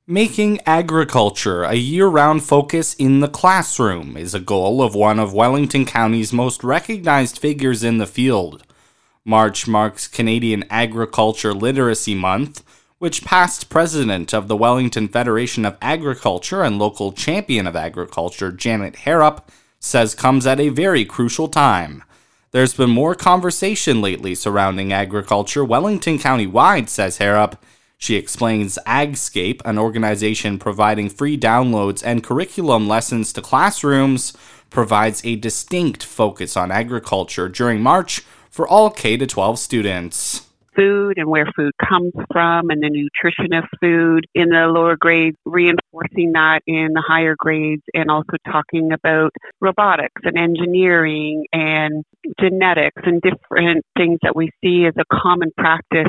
Making agriculture a year-round focus in the classroom is a goal of one of Wellington County's most recognized figures in the field. March marks Canadian Agriculture Literacy Month, which past president of the Wellington Federation of Agriculture and local champion of agriculture, Janet Harrop, says comes at a very crucial time. There's been more conversation lately surrounding agriculture Wellington County-wide, says Harrop. She explains Agscape, an organization providing free downloads and curriculum lessons to classrooms, provides a distinct focus on agriculture during March for all K-12 students. Food and where food comes from and the nutrition of food in the lower grades, reinforcing that in the higher grades, and also talking about robotics and engineering and genetics and different things that we see as a common practice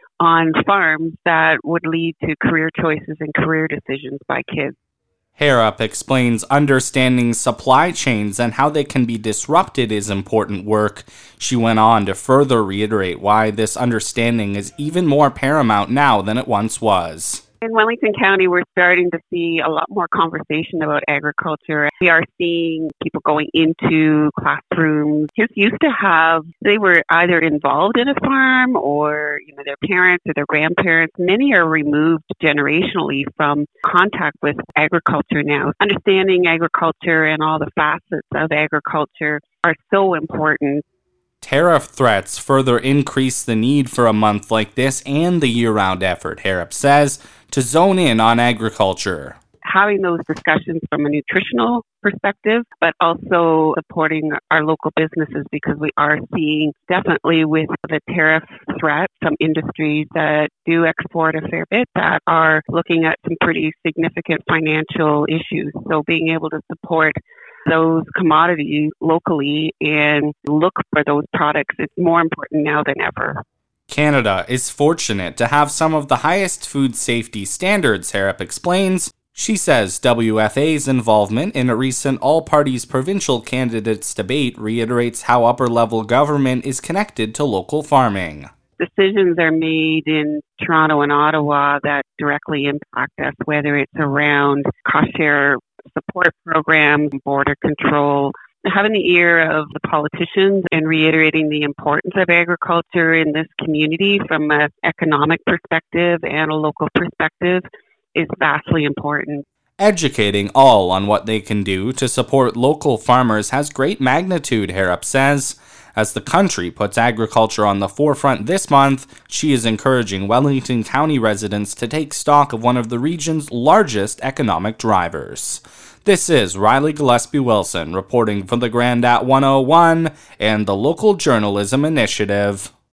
on farms that would lead to career choices and career decisions by kids. Harrop explains understanding supply chains and how they can be disrupted is important work. She went on to further reiterate why this understanding is even more paramount now than it once was. In Wellington County, we're starting to see a lot more conversation about agriculture. We are seeing people going into classrooms. Kids used to have, they were either involved in a farm or, their parents or their grandparents. Many are removed generationally from contact with agriculture now. Understanding agriculture and all the facets of agriculture are so important. Tariff threats further increase the need for a month like this and the year-round effort, Harrop says, to zone in on agriculture. Having those discussions from a nutritional perspective, but also supporting our local businesses, because we are seeing definitely with the tariff threat, some industries that do export a fair bit that are looking at some pretty significant financial issues. So being able to support those commodities locally and look for those products is more important now than ever. Canada is fortunate to have some of the highest food safety standards, Harrop explains. She says WFA's involvement in a recent all-parties provincial candidates debate reiterates how upper-level government is connected to local farming. Decisions are made in Toronto and Ottawa that directly impact us, whether it's around cost share support programs, border control, having the ear of the politicians and reiterating the importance of agriculture in this community from an economic perspective and a local perspective is vastly important. Educating all on what they can do to support local farmers has great magnitude, Harrop says. As the country puts agriculture on the forefront this month, she is encouraging Wellington County residents to take stock of one of the region's largest economic drivers. This is Riley Gillespie-Wilson reporting for the Grandat 101 and the Local Journalism Initiative.